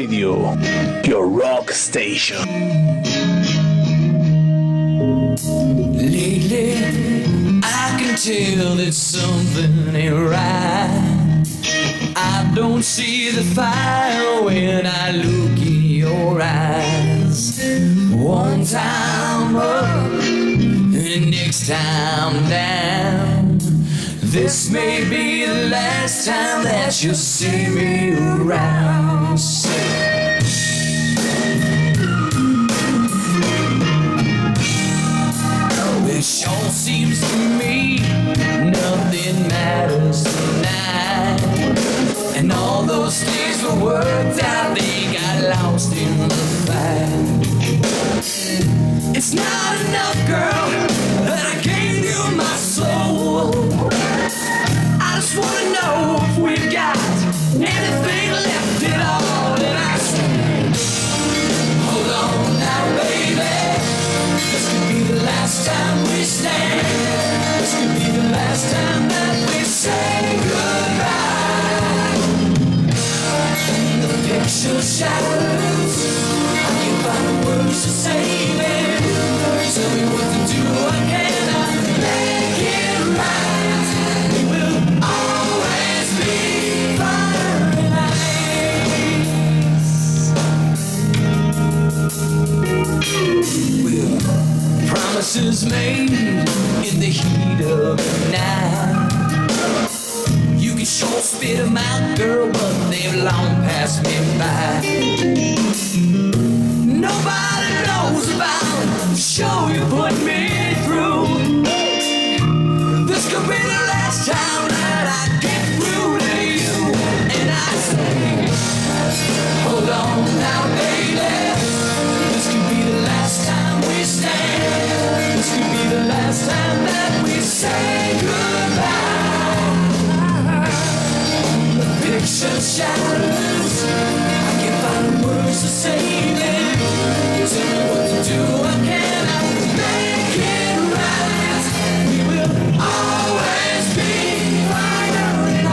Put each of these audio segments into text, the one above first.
Radio, your rock station. Lately, I can tell that something ain't right. I don't see the fire when I look in your eyes. One time up, and next time down. This may be the last time that you'll see me around. It sure seems to me nothing matters tonight. And all those things were worked out, they got lost in the fight. It's not enough, girl, that I gave you my soul. I just wanna know if we've got anything left at all. And I say, hold on now, baby. This could be the last time we stand. This could be the last time that we say goodbye. The picture shatters. I can't find words to save it. Tell me what to do, I cannot make it right. We will always be fire and ice. We're promises made in the heat of the night. You can sure spit them out, girl, but they've long passed me by. Nobody knows about the show you put me through. This could be the last time that I get through to you. And I say, hold on now, baby. This could be the last time we stand. This could be the last time that we say goodbye. The picture shatters. I can't find words to save it. Tell me what to do, I cannot make it right. We will always be fire and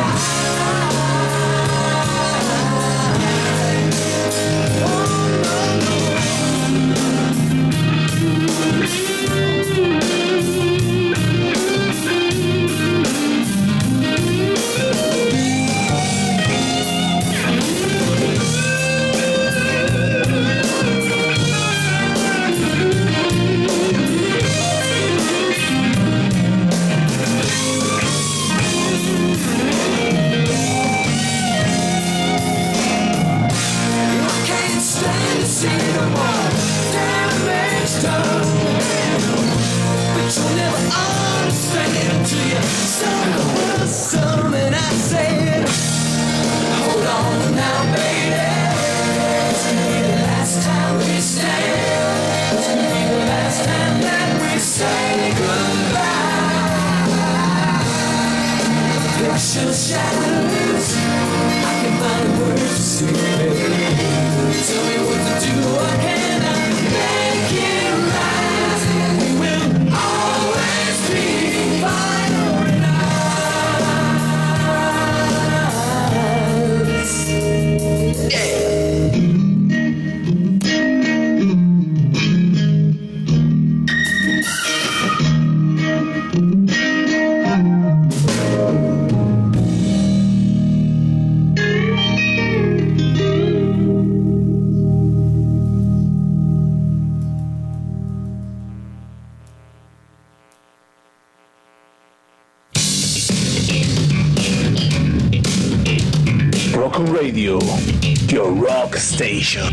Radio, your rock station.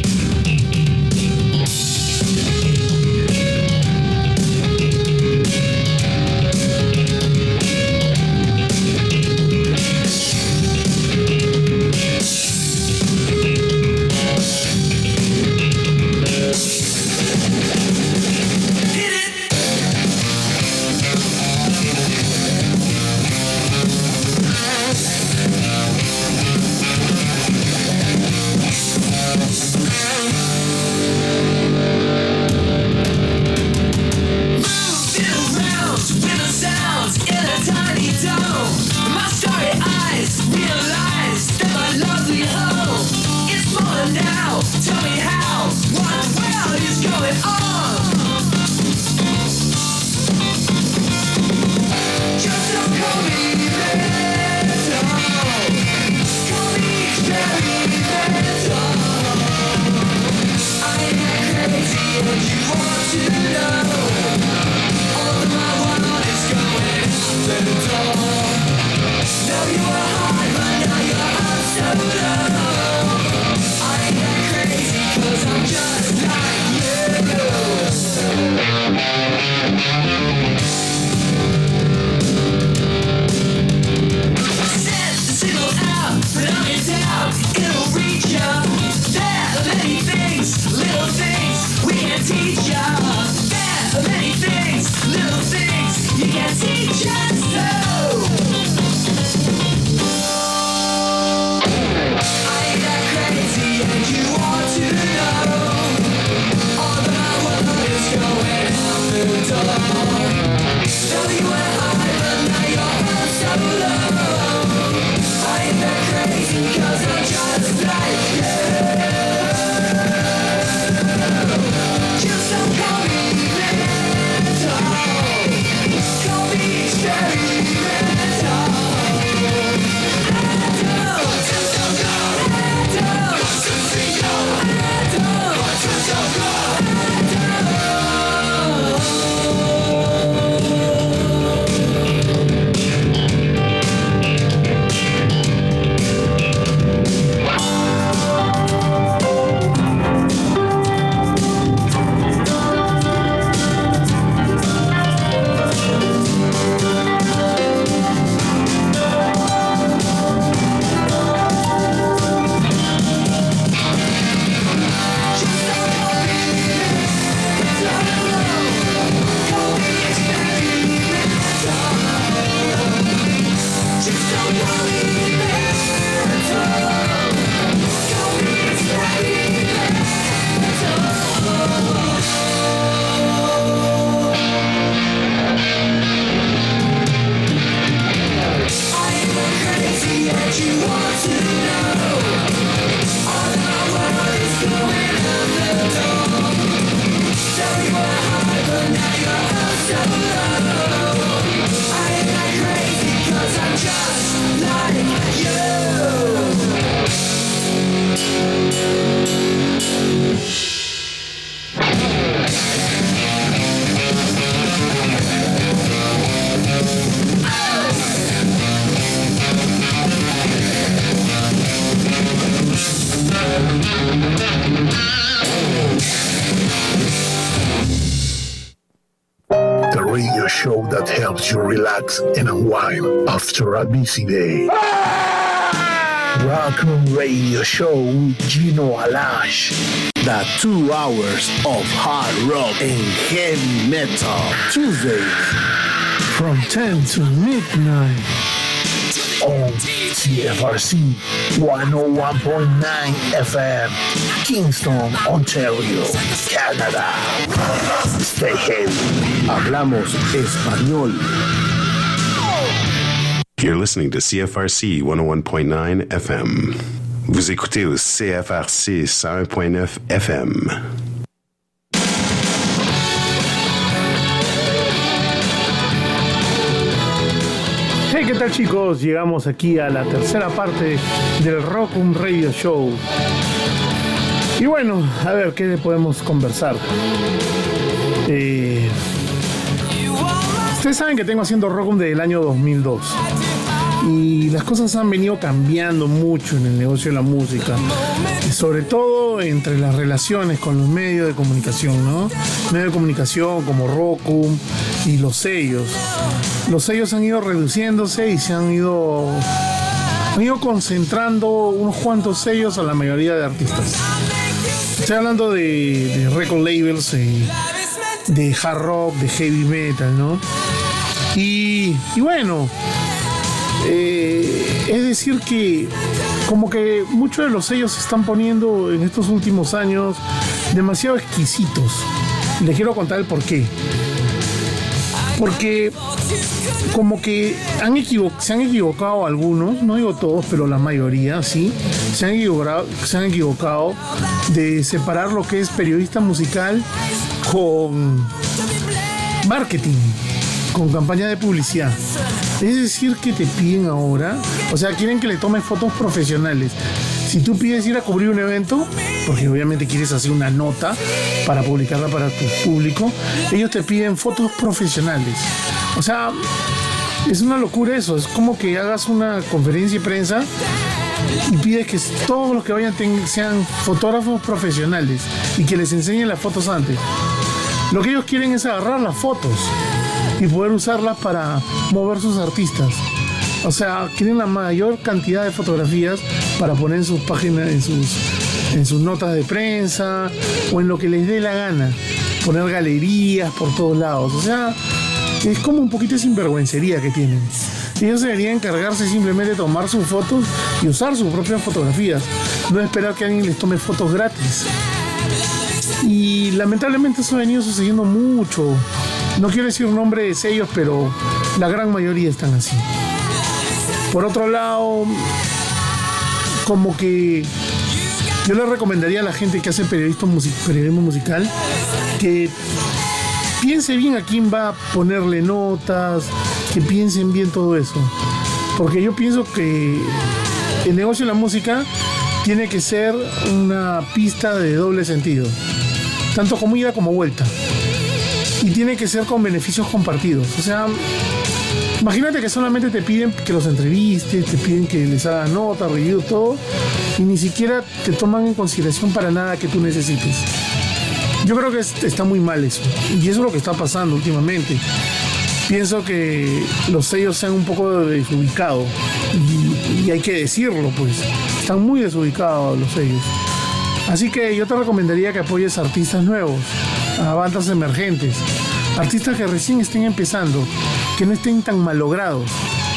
Show that helps you relax and unwind after a busy day. Rock Room Radio Show with Gino Alash. The 2 hours of hard rock and heavy metal. Tuesdays from 10 to midnight on CFRC 101.9 FM, Kingston, Ontario, Canada. Stay heavy. Hablamos español. You're listening to CFRC 101.9 FM. Vous écoutez au CFRC 101.9 FM. Hey, ¿qué tal, chicos? Llegamos aquí a la tercera parte del Rock Room Radio Show. Y bueno, a ver, ¿qué podemos conversar? Ustedes saben que tengo haciendo Rock Room desde el año 2002. Y las cosas han venido cambiando mucho en el negocio de la música. Y sobre todo entre las relaciones con los medios de comunicación, ¿no? Medios de comunicación como Rock Room y los sellos. Los sellos han ido reduciéndose y se han ido concentrando unos cuantos sellos a la mayoría de artistas. Estoy hablando de record labels, de hard rock, de heavy metal, ¿no? Y bueno, es decir que como que muchos de los sellos se están poniendo en estos últimos años demasiado exquisitos. Les quiero contar el porqué. Porque como que se han equivocado algunos, no digo todos, pero la mayoría, sí, se han equivocado de separar lo que es periodista musical con marketing, con campaña de publicidad. Es decir, que te piden ahora, o sea, quieren que le tomes fotos profesionales. Si tú pides ir a cubrir un evento, porque obviamente quieres hacer una nota para publicarla para tu público, ellos te piden fotos profesionales. O sea, es una locura eso. Es como que hagas una conferencia de prensa y pides que todos los que vayan sean fotógrafos profesionales y que les enseñen las fotos antes. Lo que ellos quieren es agarrar las fotos y poder usarlas para mover sus artistas. O sea, quieren la mayor cantidad de fotografías para poner en sus páginas, en sus notas de prensa o en lo que les dé la gana. Poner galerías por todos lados. O sea, es como un poquito de sinvergüencería que tienen. Ellos deberían encargarse simplemente de tomar sus fotos y usar sus propias fotografías. No esperar que alguien les tome fotos gratis. Y lamentablemente eso ha venido sucediendo mucho. No quiero decir nombre de sellos, pero la gran mayoría están así. Por otro lado, como que yo le recomendaría a la gente que hace periodismo musical que piense bien a quién va a ponerle notas, que piensen bien todo eso. Porque yo pienso que el negocio de la música tiene que ser una pista de doble sentido, tanto como ida como vuelta. Y tiene que ser con beneficios compartidos. O sea, imagínate que solamente te piden que los entrevistes, te piden que les hagas notas, review, todo, y ni siquiera te toman en consideración para nada que tú necesites. Yo creo que está muy mal eso, y eso es lo que está pasando últimamente. Pienso que los sellos se han un poco desubicado, y hay que decirlo, pues, están muy desubicados los sellos. Así que yo te recomendaría que apoyes a artistas nuevos, a bandas emergentes, artistas que recién estén empezando, que no estén tan malogrados.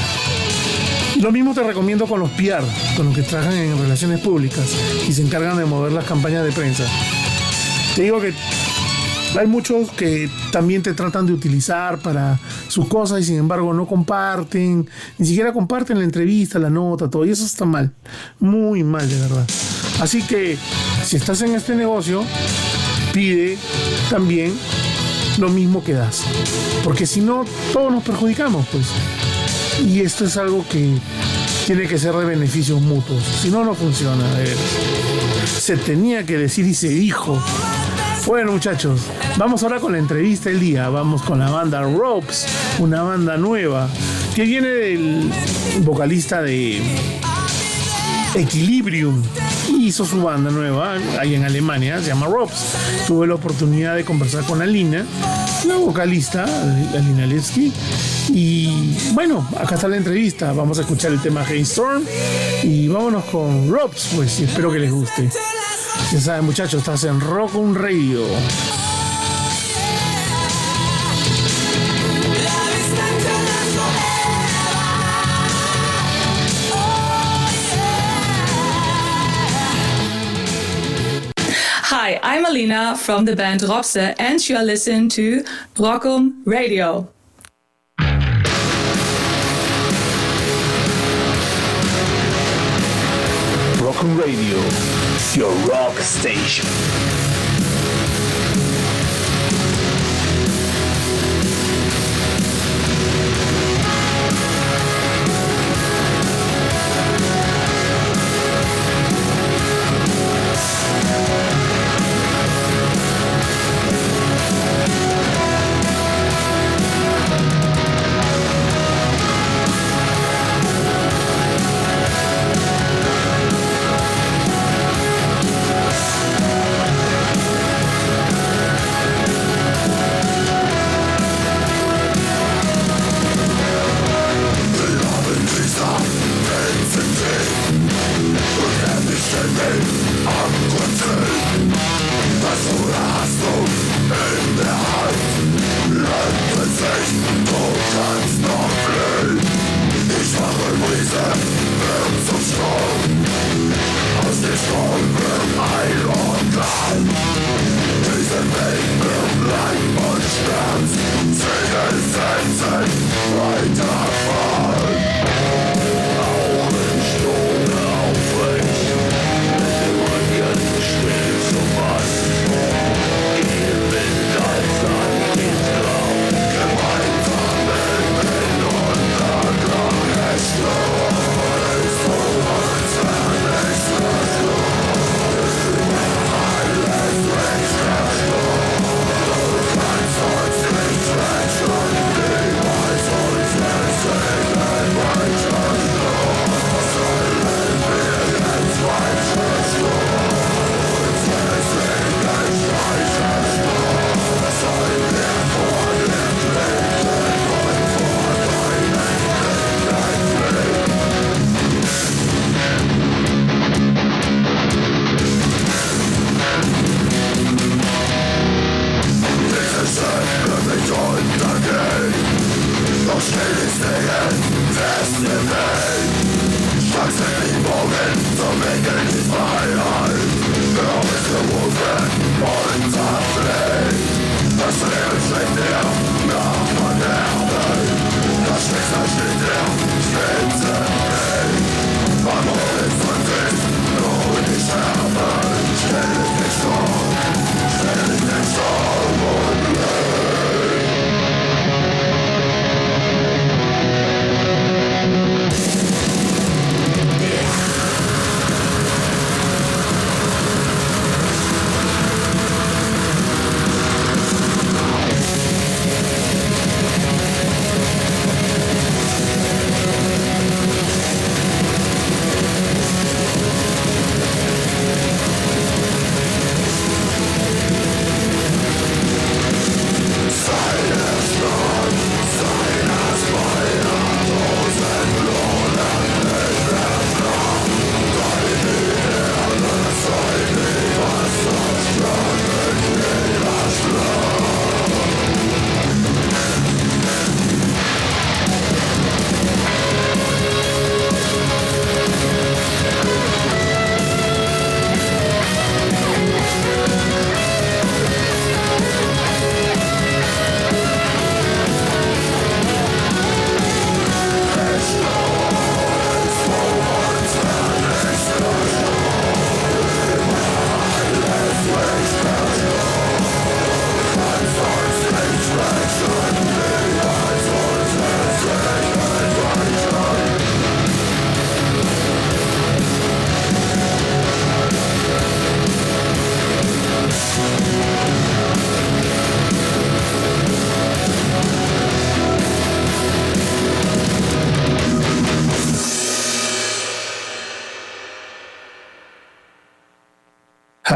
Lo mismo te recomiendo con los PR, con los que trabajan en relaciones públicas y se encargan de mover las campañas de prensa. Te digo que hay muchos que también te tratan de utilizar para sus cosas y sin embargo no comparten, ni siquiera comparten la entrevista, la nota, todo, y eso está mal, muy mal de verdad. Así que si estás en este negocio, pide también lo mismo que das, porque si no todos nos perjudicamos, pues. Y esto es algo que tiene que ser de beneficios mutuos, si no, no funciona. Se tenía que decir y se dijo. Bueno, muchachos, vamos ahora con la entrevista del día. Vamos con la banda Ropes, una banda nueva que viene del vocalista de Equilibrium. Hizo su banda nueva ahí en Alemania, se llama Ropes. Tuve la oportunidad de conversar con Alina, la vocalista, Alina Levski. Y bueno, acá está la entrevista. Vamos a escuchar el tema Hailstorm y vámonos con Ropes, pues, y espero que les guste. Ya saben, muchachos, estás en Rock On Radio. Hi, I'm Alina from the band Ropse, and you are listening to Rock On Radio. Rock On Radio, your rock station.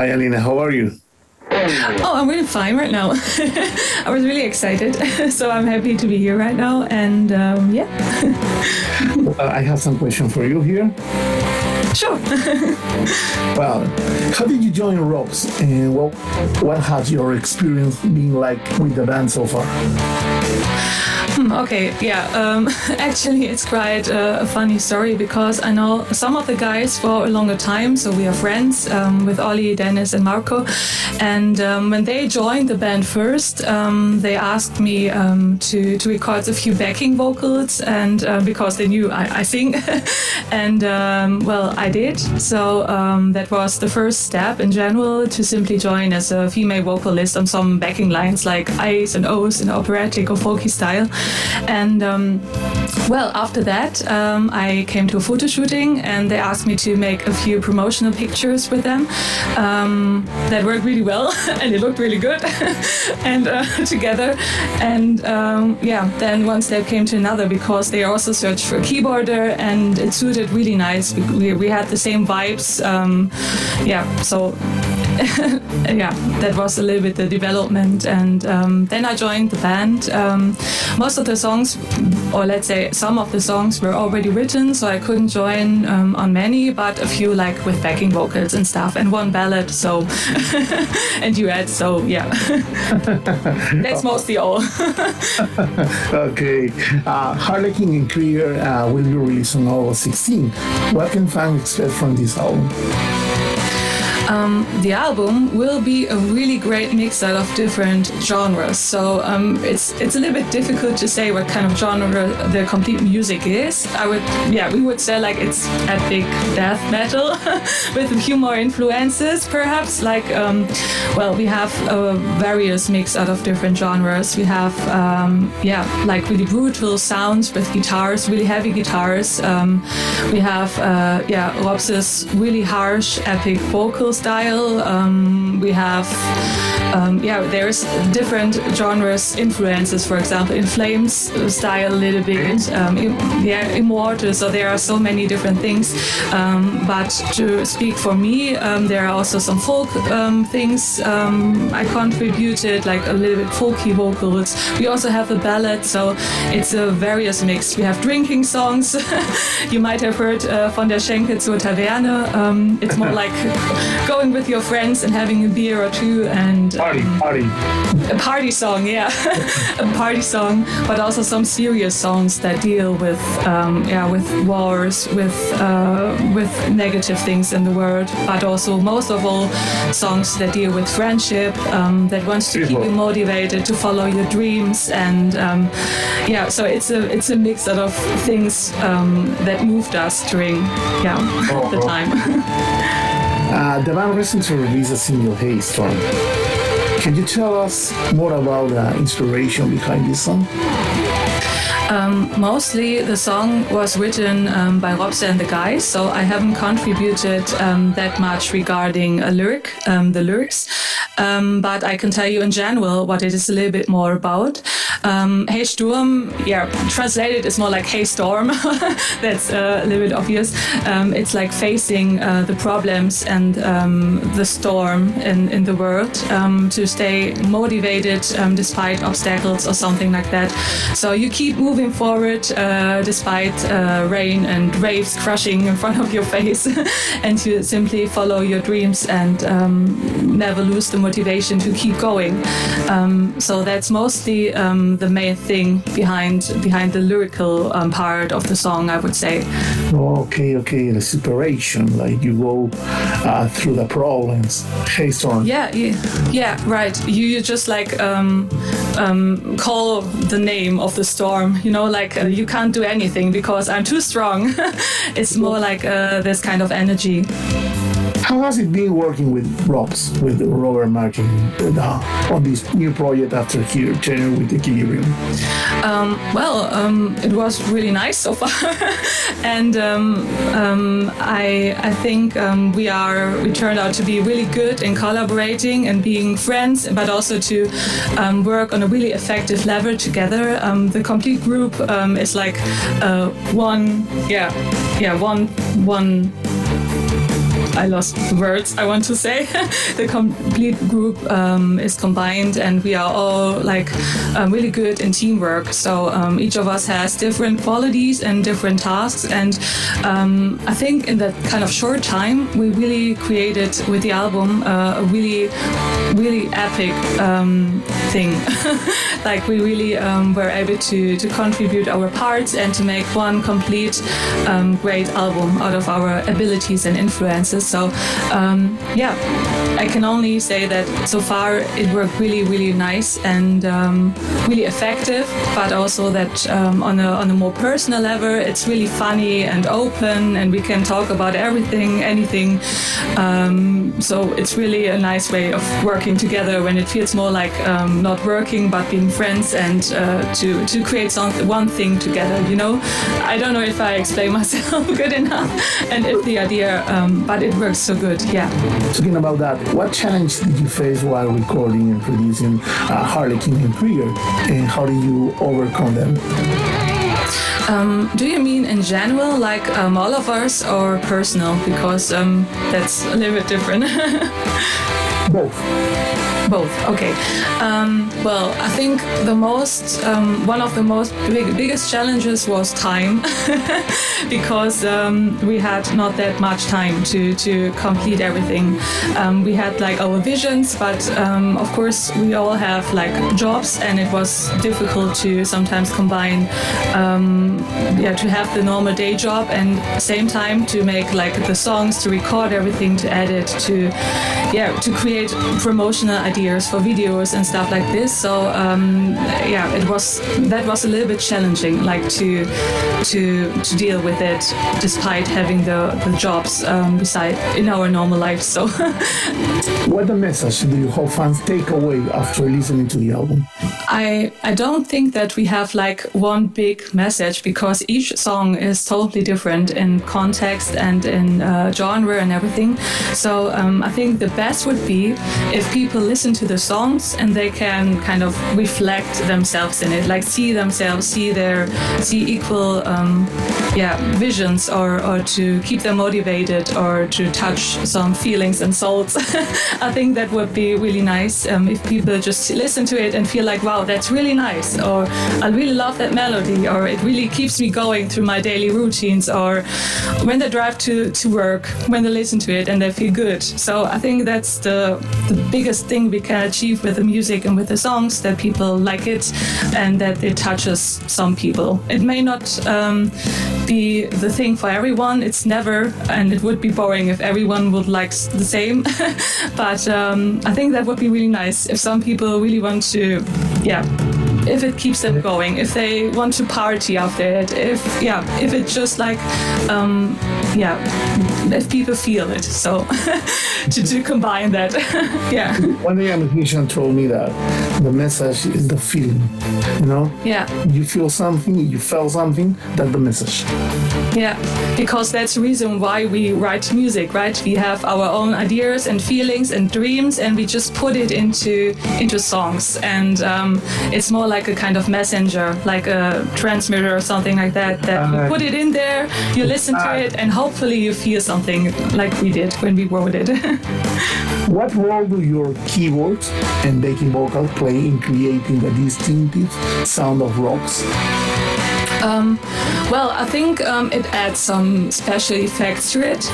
Hi, Alina. How are you? Oh, I'm really fine right now. I was really excited, so I'm happy to be here right now. And yeah. I have some questions for you here. Sure. Well, how did you join ROBS, and what has your experience been like with the band so far? Okay, yeah. Actually, it's quite a funny story because I know some of the guys for a longer time, so we are friends with Ollie, Dennis, and Marco. And when they joined the band first, they asked me to record a few backing vocals, and because they knew I sing, and well, I did. So that was the first step in general to simply join as a female vocalist on some backing lines like I's and O's in operatic or folky style. And well, after that, I came to a photo shooting and they asked me to make a few promotional pictures with them. That worked really well and it looked really good and together. And yeah, then one step came to another because they also searched for a keyboarder and it suited really nice. We had the same vibes. Yeah, so yeah, that was a little bit the development. And then I joined the band. Most of the songs, or let's say some of the songs, were already written, so I couldn't join on many, but a few like with backing vocals and stuff, and one ballad, so and duets. So yeah, that's mostly all. Okay, Harlequin and Krieger will be released on August 16. What can fans expect from this album? The album will be a really great mix out of different genres. So it's a little bit difficult to say what kind of genre the complete music is. We would say like it's epic death metal with a few more influences, perhaps. Like well, we have various mix out of different genres. We have like really brutal sounds with guitars, really heavy guitars. We have ROBS' really harsh epic vocal style. We have there's different genres influences. For example, In Flames style a little bit, Immortal. So there are so many different things. But to speak for me, there are also some folk things I contributed, like a little bit folky vocals. We also have a ballad, so it's a various mix. We have drinking songs. You might have heard Von der Schenke zur Taverne. It's more like going with your friends and having a beer or two and party. A party song, yeah. A party song, but also some serious songs that deal with wars, with negative things in the world, but also most of all songs that deal with friendship, that wants to keep you motivated to follow your dreams, and so it's a mix out of things that moved us during the time. The band recently released a single, Hey Storm. Can you tell us more about the inspiration behind this song? Mostly the song was written by ROBS and the guys, so I haven't contributed that much regarding the lyrics. But I can tell you in general what it is a little bit more about. Hey Sturm, translated is more like Hey Storm. That's a little bit obvious. It's like facing the problems and the storm in the world, to stay motivated despite obstacles or something like that. So you keep moving forward despite rain and waves crushing in front of your face, and you simply follow your dreams and never lose the motivation to keep going. So that's mostly the main thing behind the lyrical part of the song, I would say. Okay, the separation, like you go through the problems. Hey Storm. Yeah, right. You just like call the name of the storm, like you can't do anything because I'm too strong. It's more like this kind of energy. How has it been working with ROBS, with Robert Martin, on this new project after he returned with Equilibrium? It was really nice so far, and I think we turned out to be really good in collaborating and being friends, but also to work on a really effective level together. The complete group is like one I lost words, I want to say. The complete group is combined, and we are all like really good in teamwork. So each of us has different qualities and different tasks, and I think in that kind of short time we really created with the album a really epic thing. Like we really were able to contribute our parts and to make one complete great album out of our abilities and influences. So yeah, I can only say that so far it worked really nice and really effective, but also that on a more personal level it's really funny and open, and we can talk about everything, anything. So it's really a nice way of working together when it feels more like not working but being friends, and to create one thing together, you know. I don't know if I explain myself good enough and if the idea, but it works so good, yeah. Talking about that, what challenge did you face while recording and producing Harlequin and Krieger, and how did you overcome them? Do you mean in general, like all of us, or personal? Because that's a little bit different. Both, okay. Well, I think one of the biggest challenges was time, because we had not that much time to complete everything. We had like our visions, but of course we all have like jobs, and it was difficult to sometimes combine, to have the normal day job and same time to make like the songs, to record everything, to edit, to create promotional ideas for videos and stuff like this. So that was a little bit challenging, like to deal with it despite having the jobs beside in our normal life. So what the message do you hope fans take away after listening to the album? I don't think that we have like one big message, because each song is totally different in context and in genre and everything. So I think the best would be if people listen to the songs and they can kind of reflect themselves in it, like see themselves, see equal visions, or to keep them motivated, or to touch some feelings and souls. I think that would be really nice if people just listen to it and feel like, wow, that's really nice, or I really love that melody, or it really keeps me going through my daily routines, or when they drive to work, when they listen to it and they feel good. So I think that's the biggest thing we can achieve with the music and with the songs, that people like it and that it touches some people. It may not be the thing for everyone. It's never, and it would be boring if everyone would like the same. But I think that would be really nice if some people really want to, if it keeps them going, if they want to party after it, if it's just like, if people feel it. So to combine that, yeah. One day a musician told me that the message is the feeling, you know? Yeah. You feel something, you felt something, that's the message. Yeah, because that's the reason why we write music, right? We have our own ideas and feelings and dreams, and we just put it into songs. And it's more like a kind of messenger, like a transmitter or something like that, you put it in there, you listen to it, and hopefully you feel something like we did when we wrote it. What role do your keyboards and backing vocals play in creating the distinctive sound of Rocks? Well, I think it adds some special effects to it.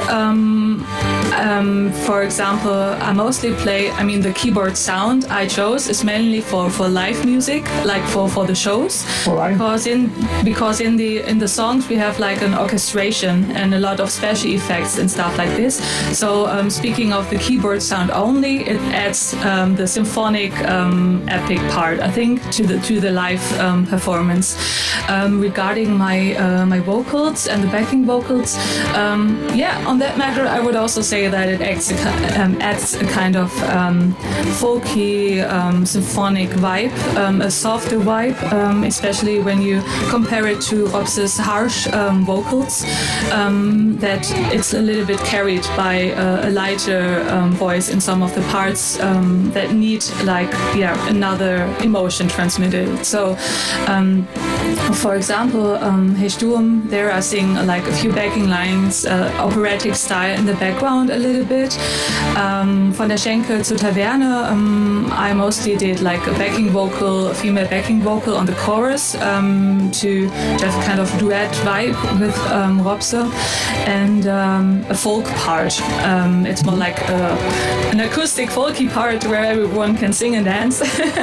For example, I mostly play, the keyboard sound I chose is mainly for live music, like for the shows. Right. Because in the songs we have like an orchestration and a lot of special effects and stuff like this. So speaking of the keyboard sound only, it adds the symphonic epic part, I think, to the live performance. Regarding my vocals and the backing vocals, on that matter, I would also say that it adds a kind of folky, symphonic vibe, a softer vibe, especially when you compare it to Rob's harsh vocals, that it's a little bit carried by a lighter voice in some of the parts that need another emotion transmitted. So, for example, example, Hey Sturm, there I sing like a few backing lines, operatic style in the background a little bit. Von der Schenke zur Taverne, I mostly did like a backing vocal, a female backing vocal on the chorus to have kind of duet vibe with Robse, and a folk part. It's more like an acoustic folky part where everyone can sing and dance.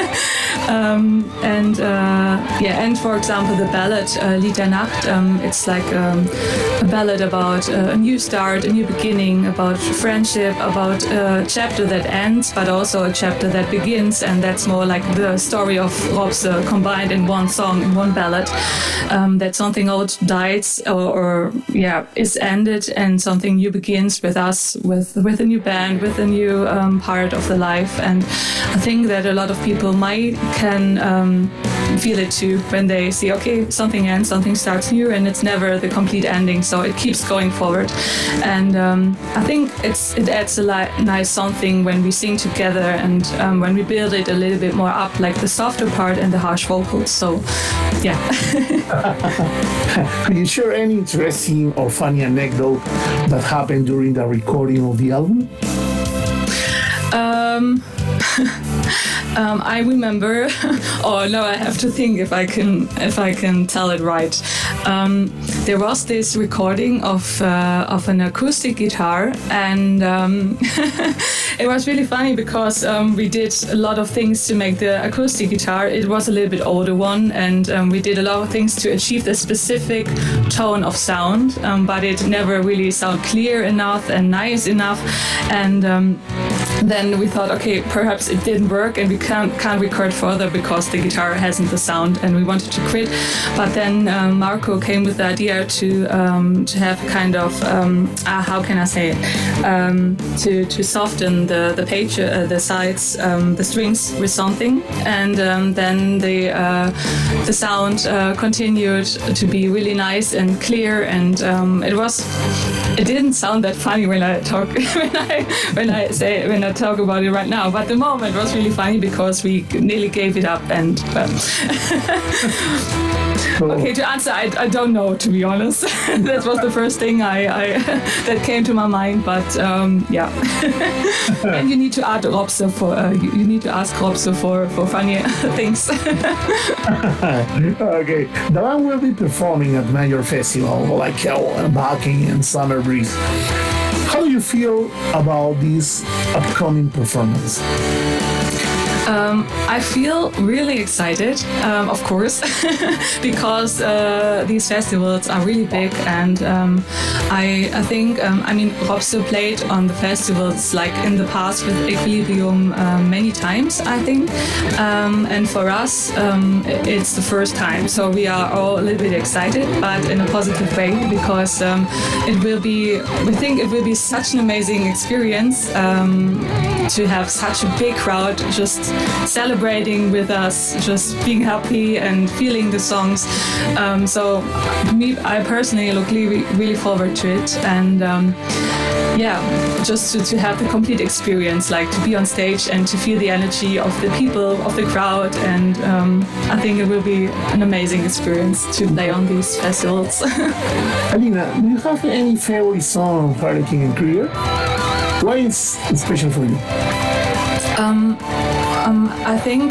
And for example, the ballad Lied der Nacht, it's like a ballad about a new start, a new beginning, about friendship, about a chapter that ends, but also a chapter that begins, and that's more like the story of Robse combined in one song, in one ballad. That something old dies or is ended, and something new begins with us, with a new band, with a new part of the life. And I think that a lot of people can feel it too when they see, okay, something ends, something starts new, and it's never the complete ending, so it keeps going forward. And I think it adds a nice something when we sing together, and when we build it a little bit more up, like the softer part and the harsh vocals. So yeah. Can you share any interesting or funny anecdote that happened during the recording of the album? I remember. Oh no, I have to think if I can tell it right. There was this recording of an acoustic guitar, and it was really funny because we did a lot of things to make the acoustic guitar. It was a little bit older one, and we did a lot of things to achieve the specific tone of sound, but it never really sounded clear enough and nice enough. And then we thought, okay, perhaps it didn't work and we can't record further because the guitar hasn't the sound, and we wanted to quit. But then Marco came with the idea to have kind of how can I say it, to soften the page, the sides, the strings with something, and then the sound continued to be really nice and clear, and it didn't sound that funny when I talk when I talk about it right now, but the moment was really funny because we nearly gave it up. And okay, to answer, I don't know, to be honest. That was the first thing that came to my mind, but yeah. And you need to ask Robse you need to ask Robse for funny things. Okay, the band will be performing at major festival like Wacken and Summer Breeze. How do you feel about this upcoming performance? I feel really excited, of course, because these festivals are really big, and I think, Robse played on the festivals like in the past with Equilibrium many times, I think, and for us it's the first time, so we are all a little bit excited, but in a positive way, because we think it will be such an amazing experience to have such a big crowd just celebrating with us, just being happy and feeling the songs. So I personally look really forward to it, and just to have the complete experience, like to be on stage and to feel the energy of the people, of the crowd, and I think it will be an amazing experience to play on these festivals. Alina, do you have any favorite song of Harlequin and Krieger? Why is it special for you? I think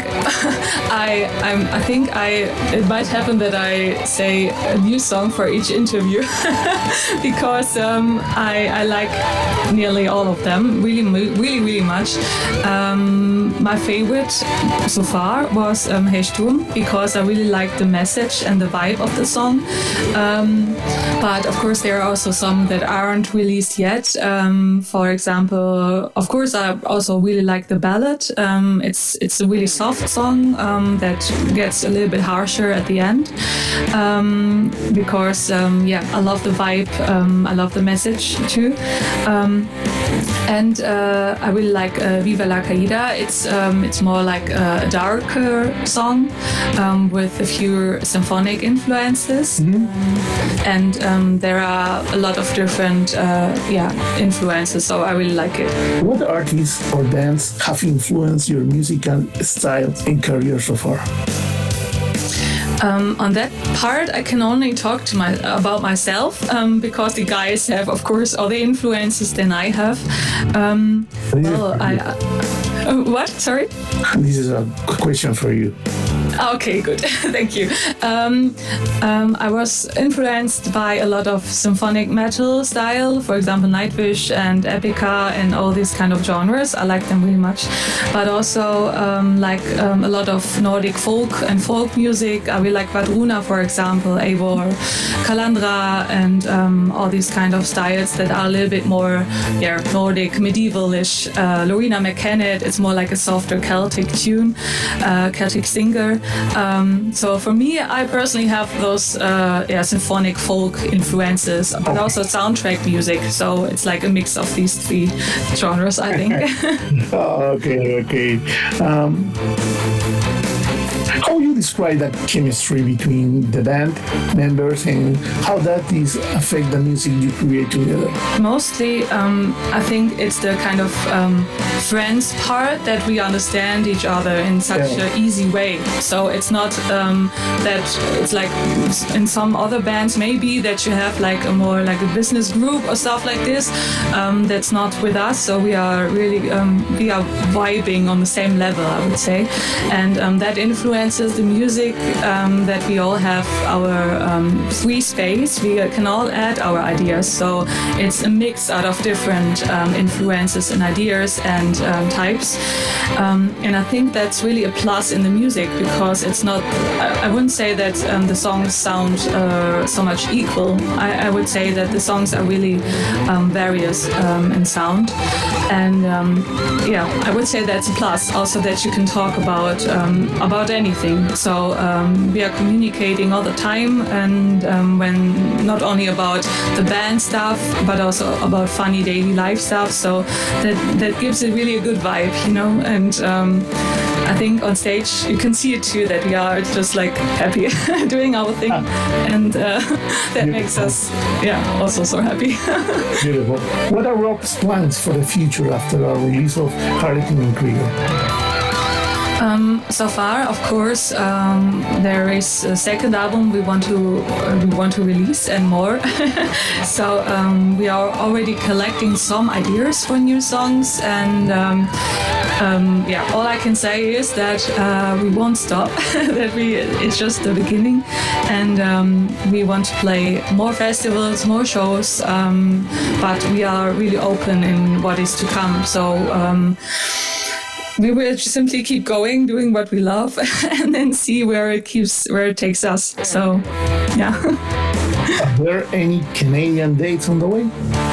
it might happen that I say a new song for each interview because I like nearly all of them really much. My favorite so far was Hey Sturm, because I really like the message and the vibe of the song. But of course there are also some that aren't released yet. For example, of course I also really like the ballad. It's a really soft song that gets a little bit harsher at the end, because I love the vibe, I love the message too, and I really like Viva la Caída. It's more like a darker song with a few symphonic influences, and there are a lot of different influences, so I really like it. What artists or bands have influenced your musical style and career so far? On that part, I can only talk about myself because the guys have, of course, other influences than I have. What? Sorry? This is a question for you. Okay, good. Thank you. I was influenced by a lot of symphonic metal style, for example, Nightwish and Epica and all these kind of genres. I like them really much. But also a lot of Nordic folk and folk music. I really like Vadruna, for example, Eivor, Kalandra, and all these kind of styles that are a little bit more Nordic, medieval-ish. Lorena McKennitt, it's more like a softer Celtic tune, Celtic singer. So for me, I personally have those symphonic folk influences, but also soundtrack music. So it's like a mix of these three genres, I think. Okay. How you describe that chemistry between the band members and how that is affect the music you create together? Mostly, I think it's the kind of friends part that we understand each other in such an easy way. So it's not that it's like in some other bands maybe that you have like a more like a business group or stuff like this. That's not with us. So we are really we are vibing on the same level, I would say, and that influences the music that we all have our free space. We can all add our ideas. So it's a mix out of different influences and ideas and types. And I think that's really a plus in the music because it's not, I wouldn't say that the songs sound so much equal. I would say that the songs are really various in sound. And I would say that's a plus also that you can talk about anything. So we are communicating all the time, and when not only about the band stuff, but also about funny daily life stuff. So that gives it really a good vibe, you know. And I think on stage you can see it too that we are just like happy doing our thing, and that makes us also so happy. Beautiful. What are Rock's plans for the future after our release of Harlequin and Krieger? So far, of course, there is a second album we want to release and more. So we are already collecting some ideas for new songs, and all I can say is that we won't stop. It's just the beginning, and we want to play more festivals, more shows, but we are really open in what is to come. So. We will simply keep going, doing what we love, and then see where it takes us. So, yeah. Are there any Canadian dates on the way?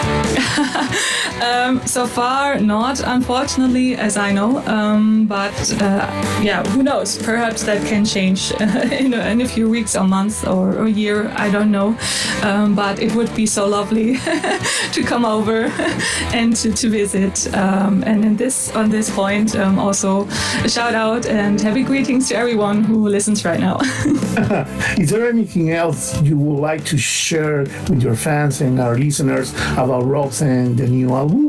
So far, not, unfortunately, as I know. But who knows? Perhaps that can change in a few weeks or months or a year. I don't know. But it would be so lovely to come over and to visit. And on this point, also a shout out and happy greetings to everyone who listens right now. Is there anything else you would like to share with your fans and our listeners about Rocks and the new album?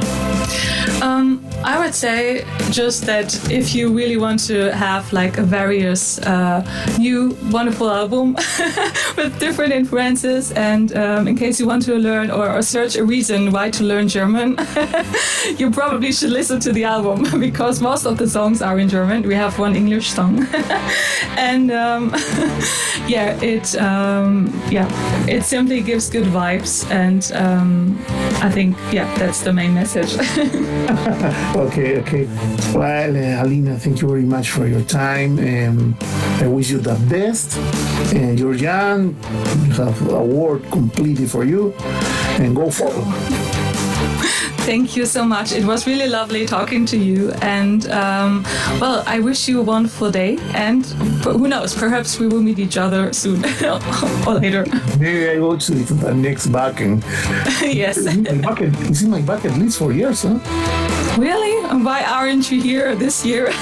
I would say just that if you really want to have like a various new wonderful album with different influences, and in case you want to learn or search a reason why to learn German, you probably should listen to the album because most of the songs are in German. We have one English song, and it simply gives good vibes, and I think that's the main message. Okay. Well, Alina, thank you very much for your time. I wish you the best. And you're young, you have a award completely for you, and go forward. Thank you so much. It was really lovely talking to you. And I wish you a wonderful day. And who knows, perhaps we will meet each other soon or later. Maybe I go to the next Wacken. Yes. It's in my bucket list for years, huh? Really? And why aren't you here this year?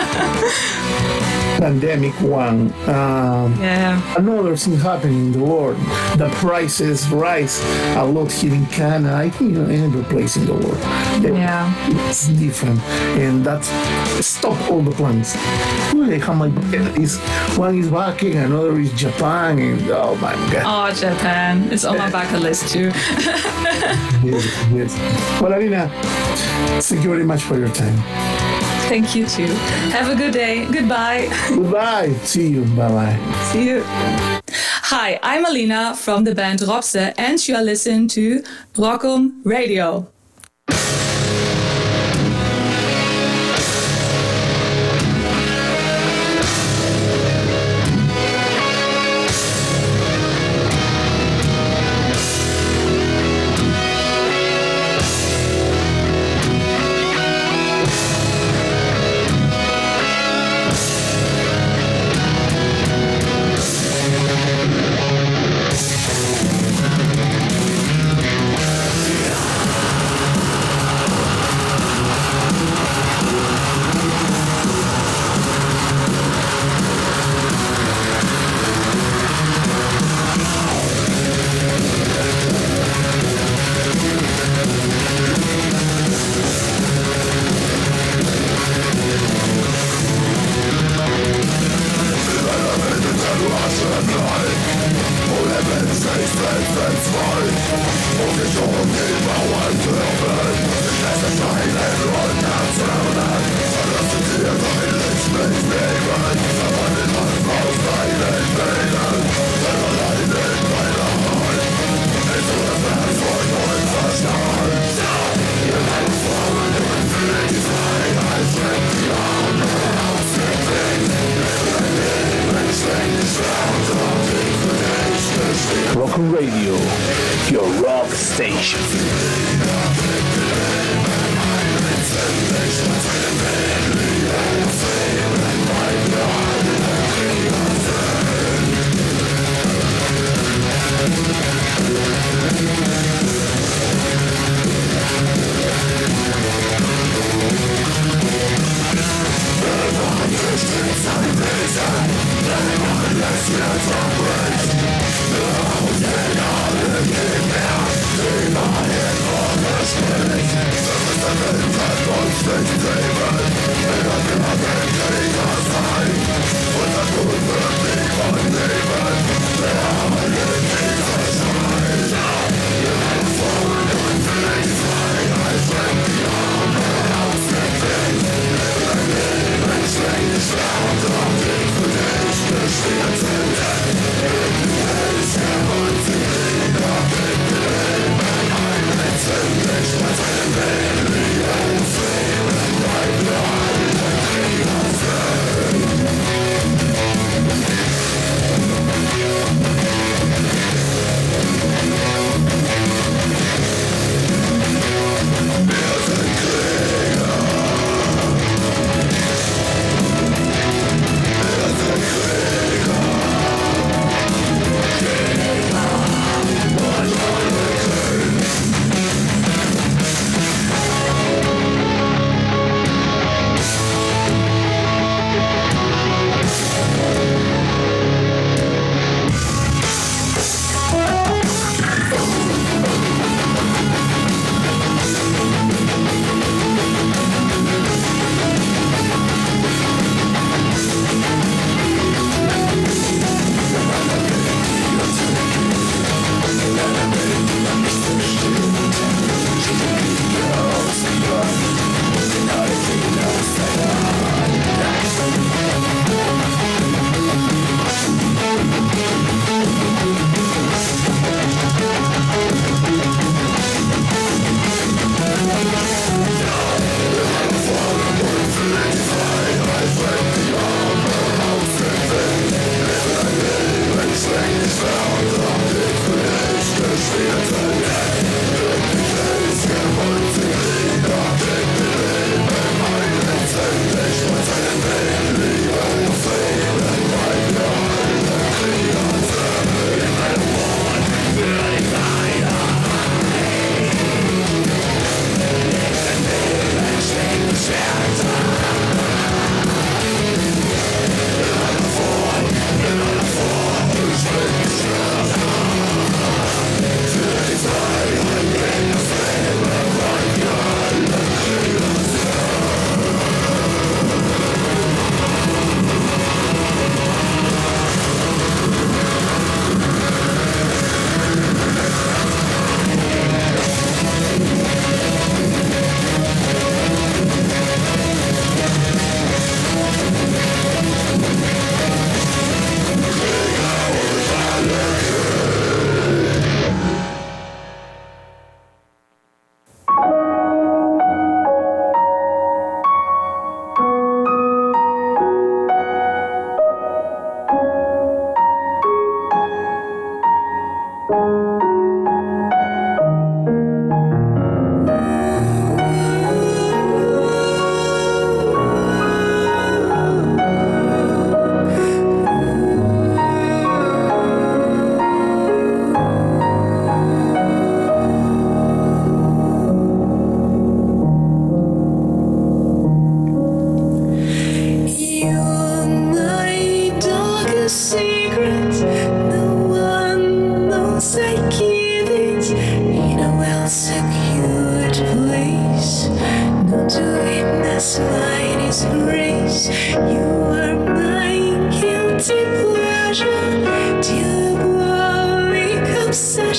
Pandemic one. Another thing happening in the world. The prices rise a lot here in Canada. I think in single place in the world. Yeah. It's different, and that's stop all the plans. I have my bucket list. One is Bakken, another is Japan, and oh my God. Oh, Japan. It's on my bucket list too. Yes. Well, Alina, thank you very much for your time. Thank you too. Have a good day. Goodbye. Goodbye. See you. Bye-bye. See you. Hi, I'm Alina from the band Ropse, and you are listening to Brockum Radio. Brockum Radio, your rock station. David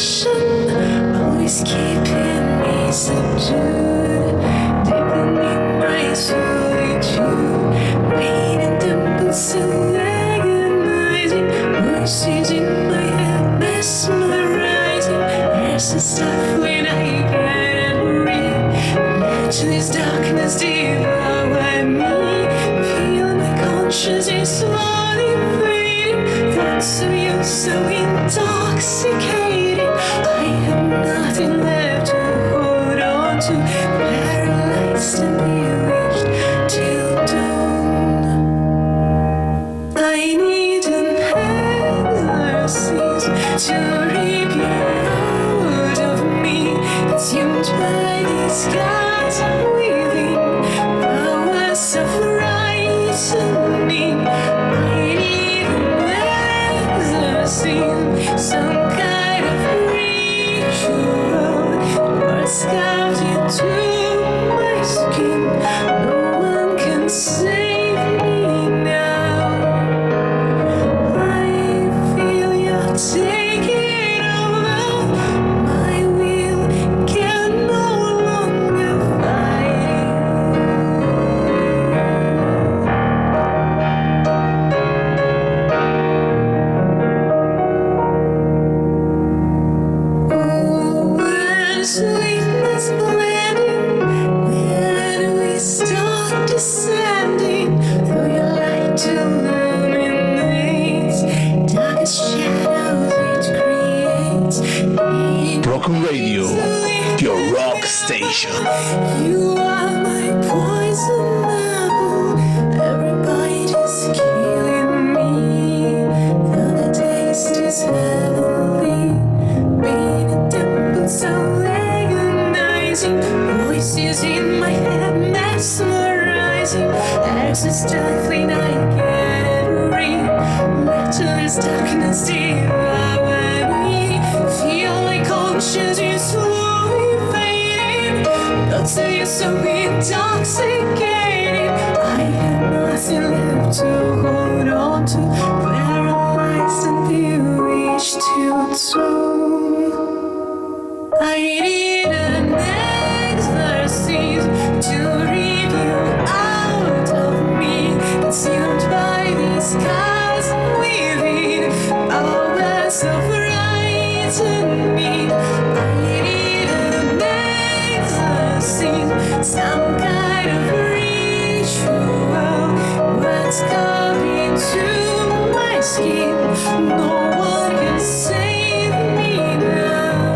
passion, always keeping me subdued. Deep beneath my solitude, waiting dimples so agonizing. Voices in my head mesmerizing. There's a stuff when I can't read. Imagine this darkness devour me. Feel my conscience is slowly fading. Thoughts of you so intoxicating. I have nothing left to hold on to. Paralyzed and bewitched till dawn. I need an exorcist to rip you out of me. Consumed by these gods I'm weaving. Powers of frightening. I need an exorcist, some kind of ritual. Words carved into my skin. No one can save me now. I feel you're taking over. My will can no longer fight. Oh, when sweetness blending, where do we start descending? Through your light to illuminates darkest shadows it creates. Broken Radio, your rock station. You are my poison apple. Every bite is killing me. Though the taste is heavenly. Being a temple so agonizing. Voices in my head mesmerizing. There's a stifling I can't read. Letters darkness devour me. Feel my conscience is slowly fading. Thoughts of you so intoxicating. I have nothing left to hold on to. Paralyzed and bewitched till dawn. I need an exorcist to rip you out of me. Consumed by these skies I'm weaving. Powers of frighten me. I need an exorcist, some kind of ritual. What's coming to my skin? No one can save me now.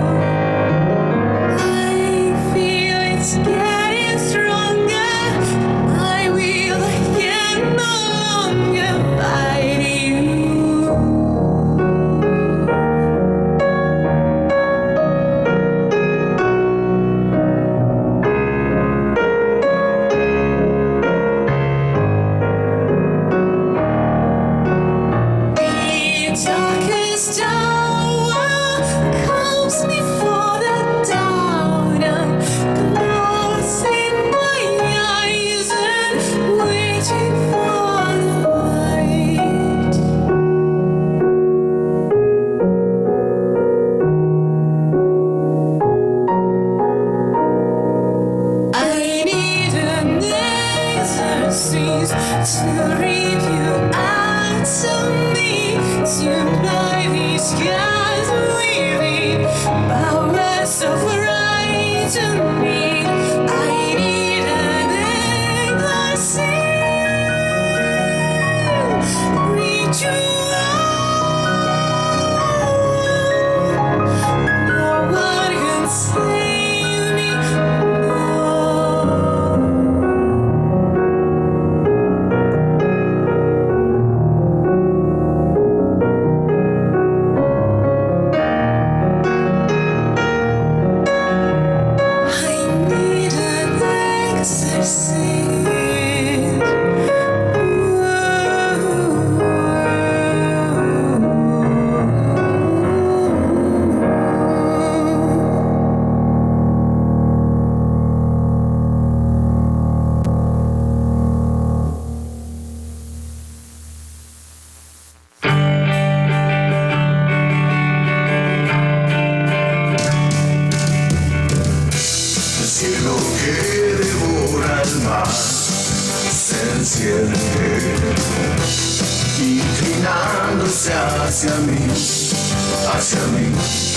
I feel it's getting stronger. My will can no longer fight you. The darkest hour inclinándose hacia mí, hacia mí.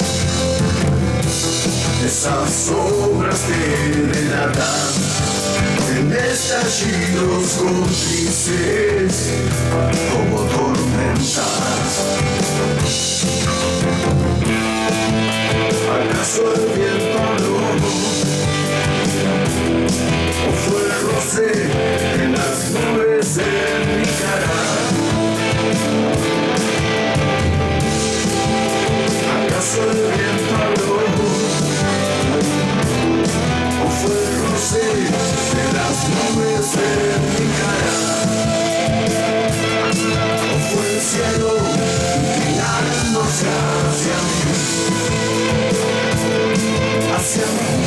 Esas sombras te delatan en estallidos cómplices como tormentas. ¿Acaso el viento habló? ¿O fue el roce de las nubes en mi cara? ¿Acaso el viento habló? ¿O fue el roce de las nubes en mi cara? ¿O fue el cielo inclinándose hacia mí? Hacia mí,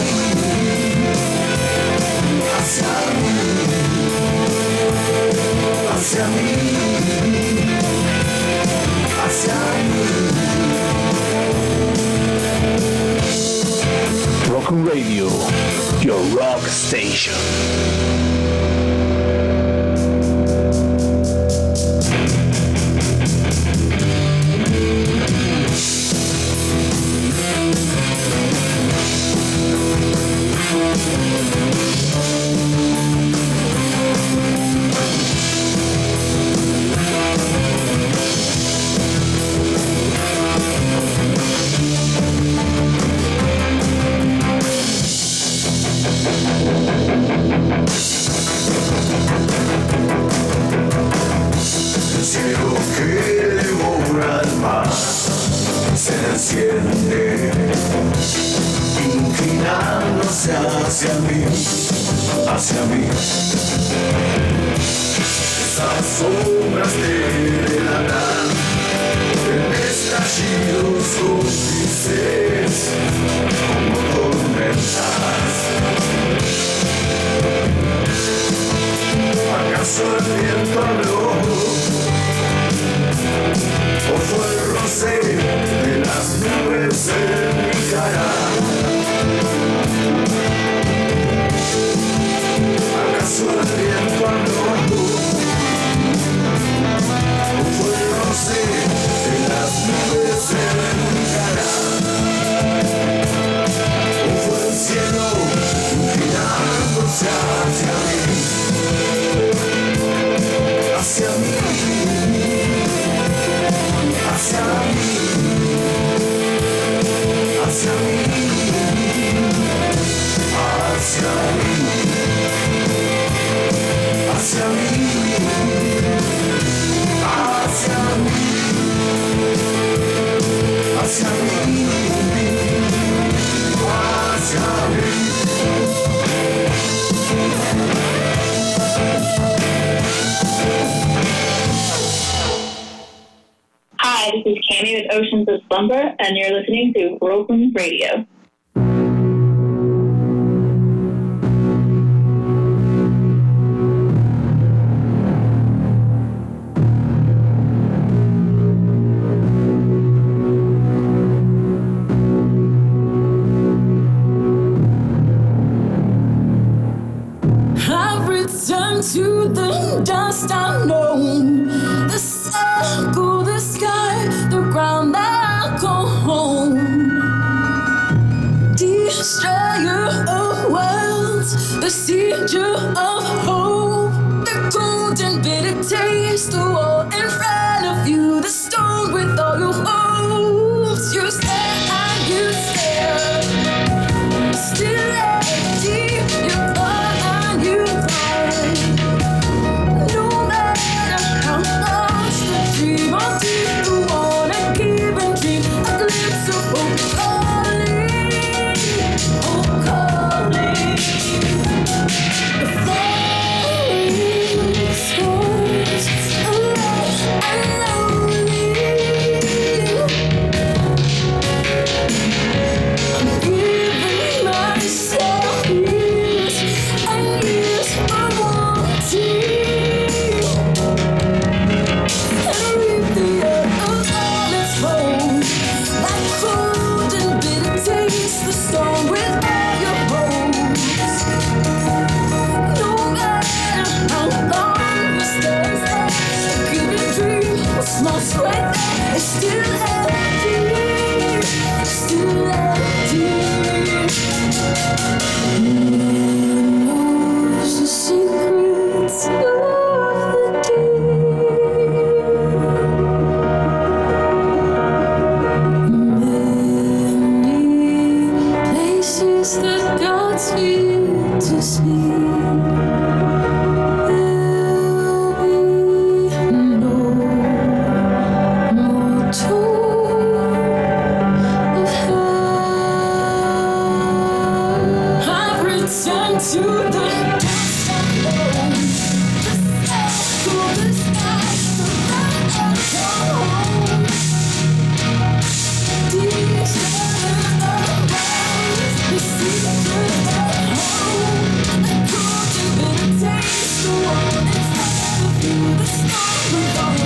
hacia mí, hacia mí, hacia mí. Rock on Radio, your rock station. El cielo que devora el mar se enciende, inclinándose hacia mí, hacia mí. Esas sombras te delatan en estallidos cómplices como tormentas. ¿Acaso el viento habló? ¿O fue el roce de las nubes en mi cara? ¿Acaso el viento habló? ¿O fue el roce de las nubes en mi cara? ¿O fue el cielo inclinándose hacia mí? Hacia mí, hacia mí, hacia mí, hacia mí, hacia mí, hacia mí, hacia mí, hacia mí. Hi, this is Cammie with Oceans of Slumber, and you're listening to Whirlwind Radio. I've returned to the dust I know, the circle, the sky, the ground that I call home. Destroyer of worlds, the seizure of hope, the golden bitter taste, the wall in front of you, the stone with all your hopes. You stare and you stare, still empty, you cry and you cry. No matter how much the dream or deep, you wanna keep and dream a glimpse of hope calling, hope calling. The falling stars. stone with all